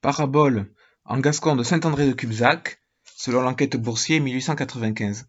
Parabole en gascon de Saint-André-de-Cubzac, selon l'enquête Boursier 1895.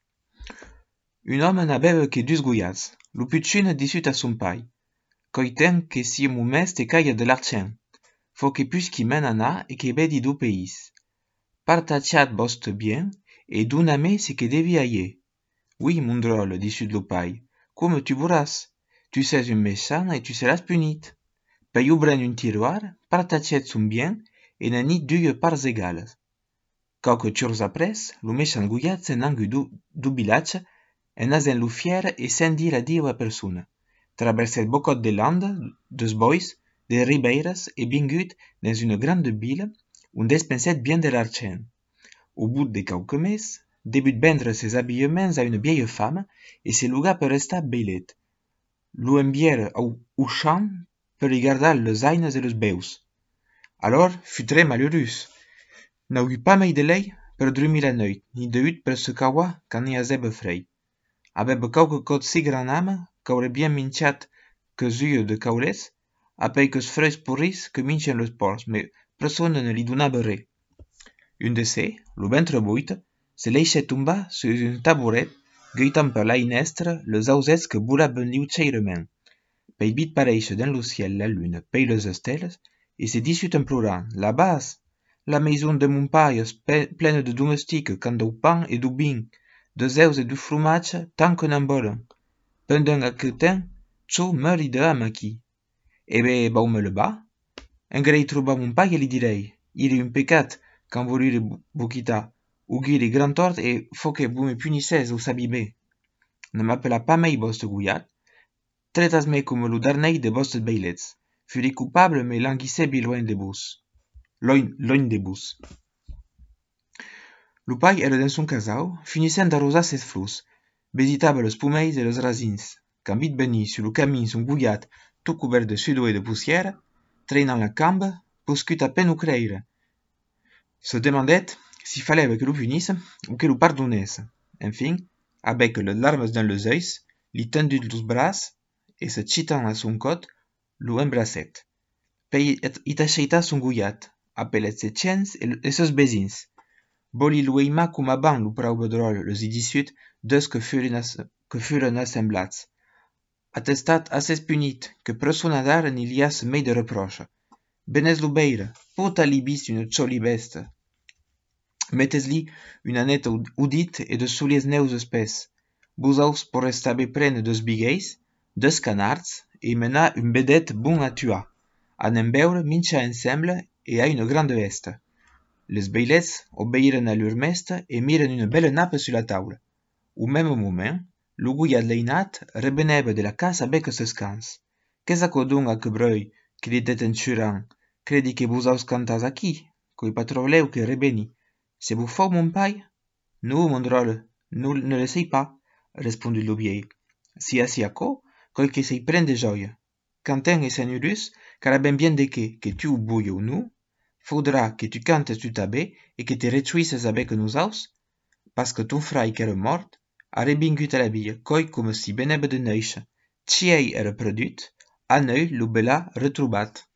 Un homme n'aveva que dus goiats. Lu piccin dissut a son pai. Coiten que si mu mest e caia de l'argent. Fo que puisqui men anar e que vedi du pays. Partaciat voste bien, et doname ce que devia ye. Oui, mon drôle, dissut le pai. Comme tu voudras. Tu sais un méchant et tu seras punit. Pei obren un tiroir, partaciat son bien, et n'anit dues parts égales. Quauque jours après, le méchant goiat s'en angu du village, en asen lu fier et sans dire adieu a personne. Traverset beaucoup de landes, de bois, de ribeiras et vingut dans une grande ville, on despensait bien de l'argent. Au bout de quelques mesos, début vendre ses habillements à une vieille femme, et se luga per restar beilet. Lu envièrent au champ per regarder les aines et les beus. Alors fut très malheureux. N'eut pas mai de lei per dormir la nuit, ni de hut per se caua quand n'y azeba frei. Aveva quelque cot si gran âme qu'aurait bien minchat que yeux de caulès, apei que freus pourris que minchen les porcs, mais personne ne li donava res. Un de ces, le ventre buit, se laissait tomber sur un tabouret, guaitant per la finestre les ausets que volaven lleugerament. Pei vit pareixe dans le ciel la lune, pei les estelles, et se dissut en pleurant, là-bas, la maison de mon père est pleine de domestiques quand du pain et du vin, des œufs et du fromage tant que n'en volen. Pendant aquel temps, tout meurit de âme aquí. Eh bé, vau me le bas? Engrei trobar mon père et li direi, il est un pécat quand vous lui vous quitter, ou qu'il est grand tort et faut que vous me punissez ou sabibé. Ne m'appela pas mai vostre gouillat, traitas-me comme le dernier de vostres beilets. Furi coupable me languissez loin de vous. Loin de vous. Le pai era dans son casau, finissant d'arrosar ses flors, visitava les pomeis et les racines, quand vit venir sur le camin son gouillat tout couvert de sudo et de poussière, traînant la cambe, puscut à peine creire. Se demandait s'il fallait que le punisse ou que le pardonnesse. Enfin, avec les larmes dans les yeux, lui tendit les bras et se chitant à son côte, le embrassait. Puis il acheita son gouillat, appelait ses chiens et ses besins. Voli lui aima cum abans le prau bedrol les y dissut deux que furen assemblats. Attestat assez punit que persona d'ara n'y liasse mai de reproche. Benes lo beire, puta libis une joli beste. Mettez-li une annette audite et de souliers neus espèces. Busaus pour restaber prenne dos bigueis, dos canards, et mena une bedette bon à tuer. À n'en beure mincha ensemble et à une grande veste. Les beilets obéiren à leur mestre et mirent une belle nappe sur la table. Au même moment, le gouillat leinat reveneva de la casa avec ses cans. Qu'est-ce que donc à que breuil, qu'il était en churant, credi que vous aus cantas aquí, coi pas trobleu que reveni. C'est vous fort mon pai? Non, mon drôle, nous ne le sais pas, répondit le vieil. Si assis à quoi, quel que s'y prenne de joie. Quentin est seigneurus, car ben bien de que tu bouilles ou nous, faudra que tu cantes sur ta baie et que te réjouisses avec nous aus, parce que ton frère qui est mort, a revingut à la vie, coi comme si venait de neige. Tiei era perdut, a noi le bella retrouvat.